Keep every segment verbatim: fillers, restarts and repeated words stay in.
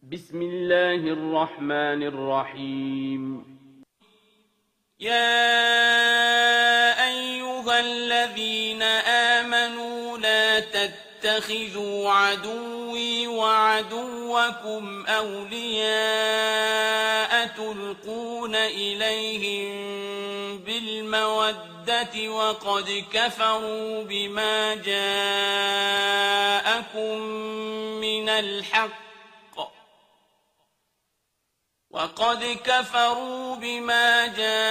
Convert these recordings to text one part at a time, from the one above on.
بسم الله الرحمن الرحيم. يا أيها الذين آمنوا لا تتخذوا عدوي وعدوكم أولياء تلقون إليهم بالمودة وقد كفروا بما جاءكم من الحق وقد كفروا بما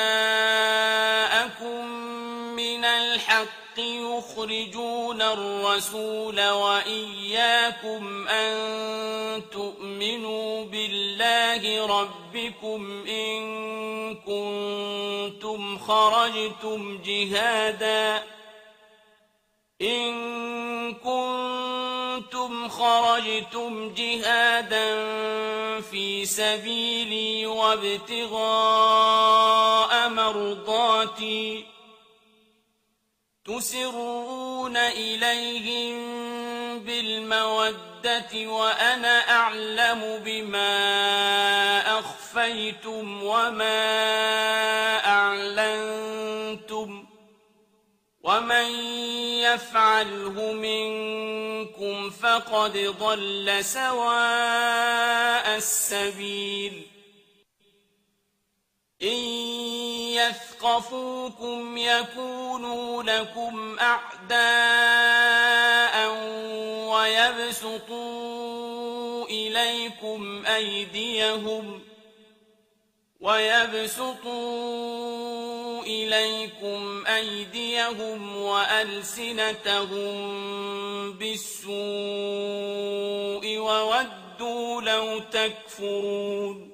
جاءكم من الحق يخرجون الرسول وإياكم أن تؤمنوا بالله ربكم إن كنتم خرجتم جهادا إن كنتم خرجتم جهادا في سبيلي وابتغاء مرضاتي تسرون إليهم بالمودة وأنا أعلم بما أخفيتم وما أعلنتم ومن يفعله منكم فقد ضل سواء السبيل إن يثقفوكم يكونوا لكم أعداء ويبسطوا إليكم أيديهم ويبسطوا إليكم أيديهم وألسنتهم بالسوء وودوا لو تكفرون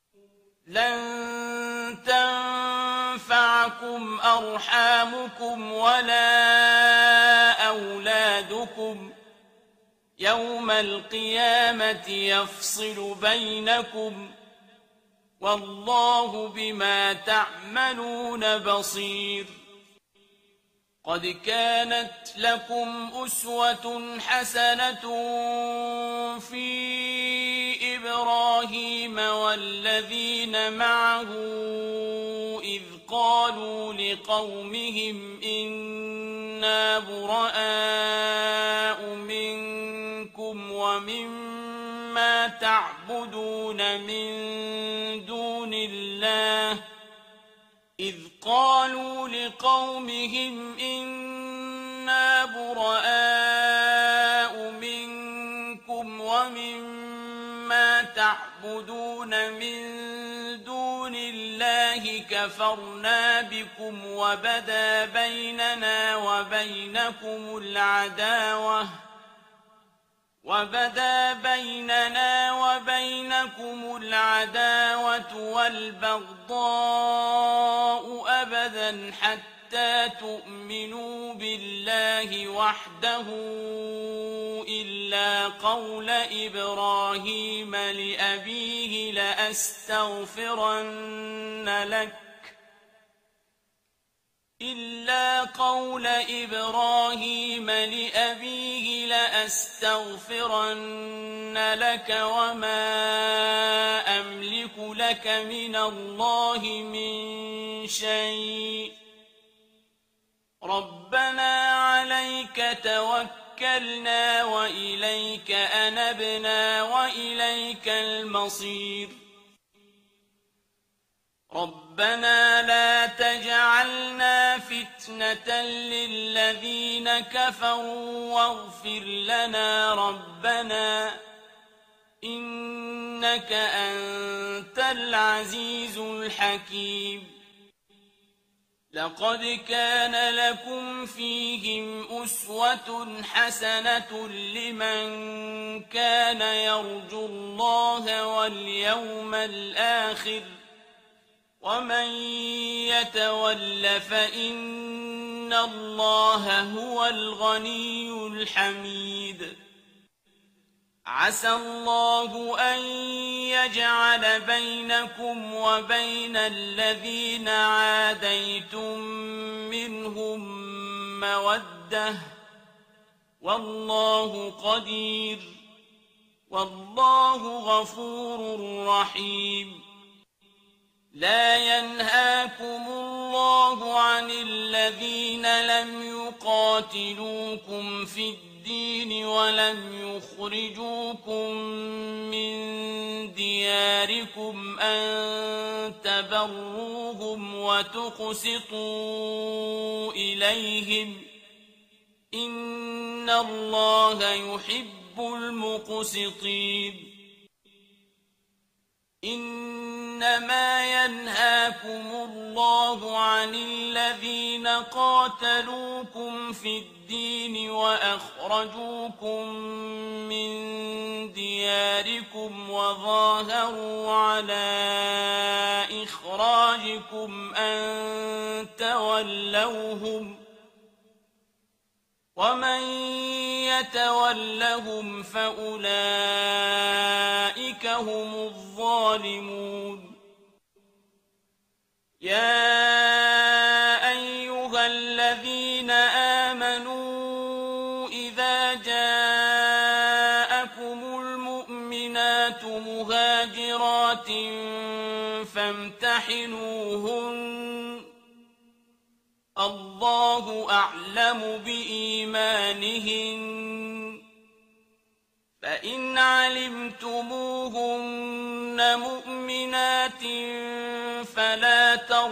لن تنفعكم أرحامكم ولا أولادكم يوم القيامة يفصل بينكم والله بما تعملون بصير قد كانت لكم أسوة حسنة في إبراهيم والذين معه إذ قالوا لقومهم إنا براء منكم ومما تعبدون من دون الله إذ قالوا لقومهم إنا براء منكم ومما تعبدون من دون الله كفرنا بكم وبدا بيننا وبينكم العداوة وبدا بيننا وبينكم العداوة والبغضاء أبدا حتى تؤمنوا بالله وحده إلا قول إبراهيم لأبيه لأستغفرن لك إلا قول إبراهيم لأبيه لأستغفرن لك وما أملك لك من الله من شيء ربنا عليك توكلنا وإليك أنبنا وإليك المصير ربنا لا تجعلنا فتنة للذين كفروا واغفر لنا ربنا إنك أنت العزيز الحكيم لقد كان لكم فيهم أسوة حسنة لمن كان يرجو الله واليوم الآخر ومن يتول فإن الله هو الغني الحميد عسى الله أن يجعل بينكم وبين الذين عاديتم منهم مودة والله قدير والله غفور رحيم لا ينهاكم الله عن الذين لم يقاتلوكم في الدين ولم يخرجوكم من دياركم أن تبروهم وتقسطوا إليهم إن الله يحب المقسطين إنما ينهاكم الله عن الذين قاتلوكم في الدين وأخرجوكم من دياركم وظاهروا على إخراجكم أن تولوهم ومن يتولهم فأولئك هم الظالمون يا أيها الذين آمنوا إذا جاءكم المؤمنات مهاجرات فامتحنوهن الله أعلم بإيمانهن فإن علمتموهن مؤمنات فلا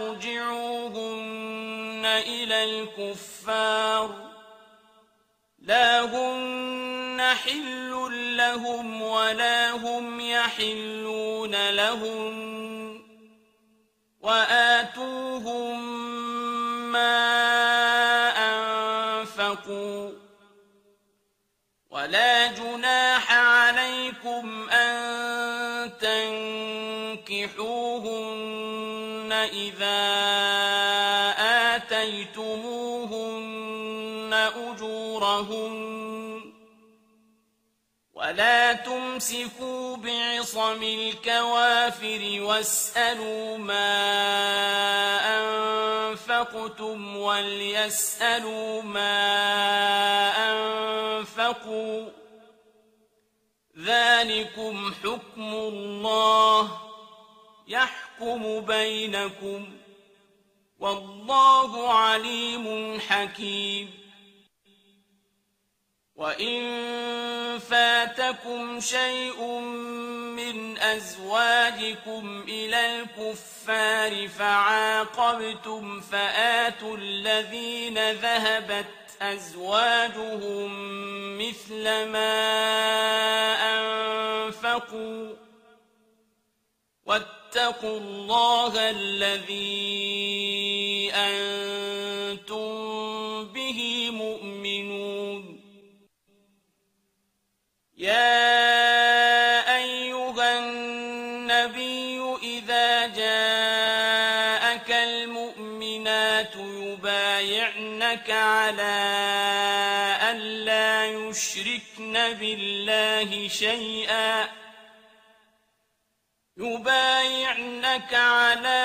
ترجعوهن إلى الكفار لا هن حل لهم ولا هم يحلون لهم وآتوهم ما أنفقوا ولا جناح عليكم أن تنكحوهن إذا آتيتموهن أجورهن ولا تمسكوا بعصم الكوافر واسألوا ما أنفقتم وليسألوا ما أنفقوا ذلكم حكم الله يحكم بينكم والله عليم حكيم وإن فاتكم شيء من أزواجكم إلى الكفار فعاقبتم فآتوا الذين ذهبت أزواجهم مثل ما أنفقوا واتقوا الله الذي أنتم به مؤمنون يا أيها النبي إذا جاءك المؤمنات يبايعنك على أن لا يشركن بالله شيئا يبايعنك على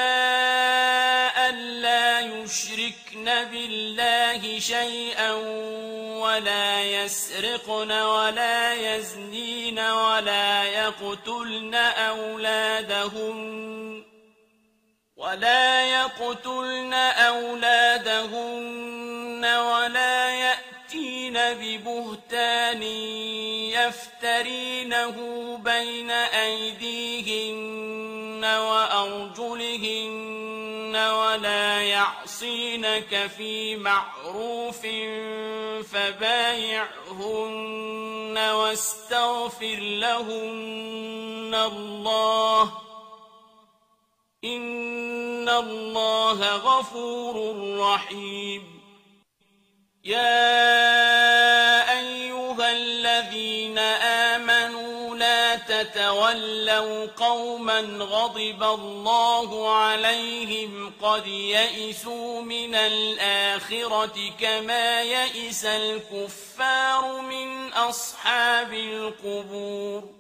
ألا يشركن بالله شيئا ولا يسرقن ولا يزنين ولا يقتلن أولادهن ولا يقتلن أولادهن ولا يأتين ببهتان يفترينه بين أيديهن وأرجلهن ولا يعصينك في معروف فبايعهن واستغفر لهن الله إن الله غفور رحيم يا أيها الذين آمنوا لا تتولوا قوما غضب الله عليهم قد يئسوا من الآخرة كما يئس الكفار من أصحاب القبور